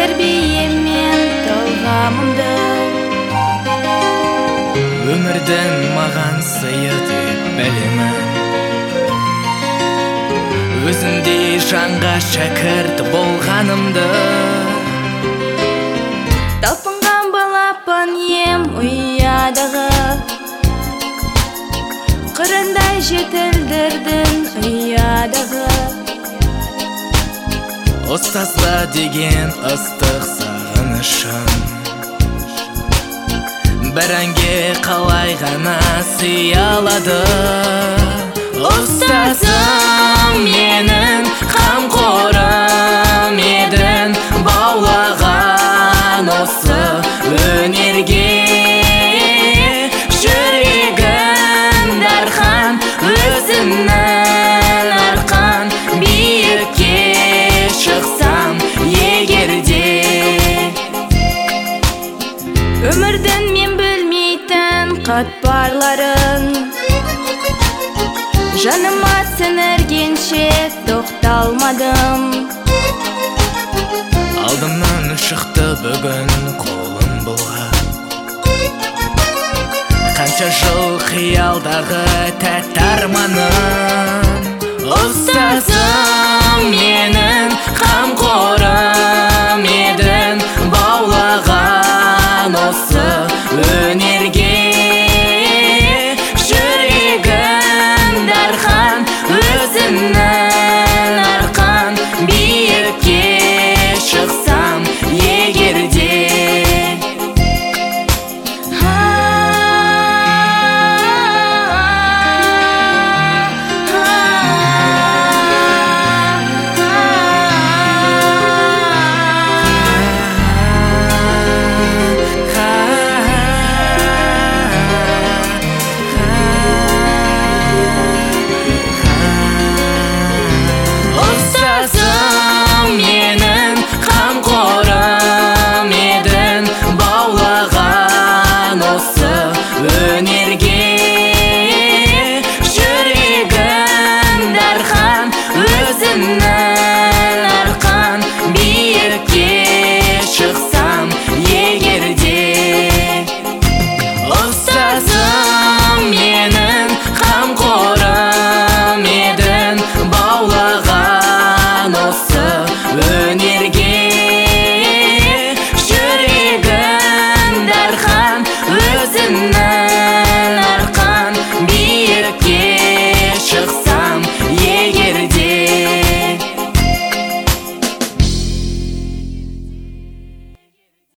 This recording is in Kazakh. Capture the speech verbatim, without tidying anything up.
тербиемен талғамымды. Өмірдің маған сыйы деп білемін, өзіңдей жанға шәкірт болғанымды. Талпынған балапан ем ұядағы, қырындай жетілдірдің ұядағы. Ұстазба деген ыстық сағынышым, бір әнге қалай ғана сыя алады. Ұстазым менің қамқорым едің, баулаған осы өнерге. Жүрегім дархан, өзіңнің арқан, биікке шықсам егерде. Өмірдің мен білмейтін қатпарларын, жаныма сіңіргенше тоқталмадым. Алдымнан шықты бүгін қолым бұлғап, қанша жыл қиялдағы тәтті арманым. Ұстазым менің қамқорым едің, баулаған осы өнерге. Жүрегім дархан, өзіңнің арқан, биікке шықсам егерде. Өзіңнің арқан, биікке шықсам егерде. Ұстазым менің қамқорым едің, баулаған осы өнерге. Жүрегім дархан, өзіңнің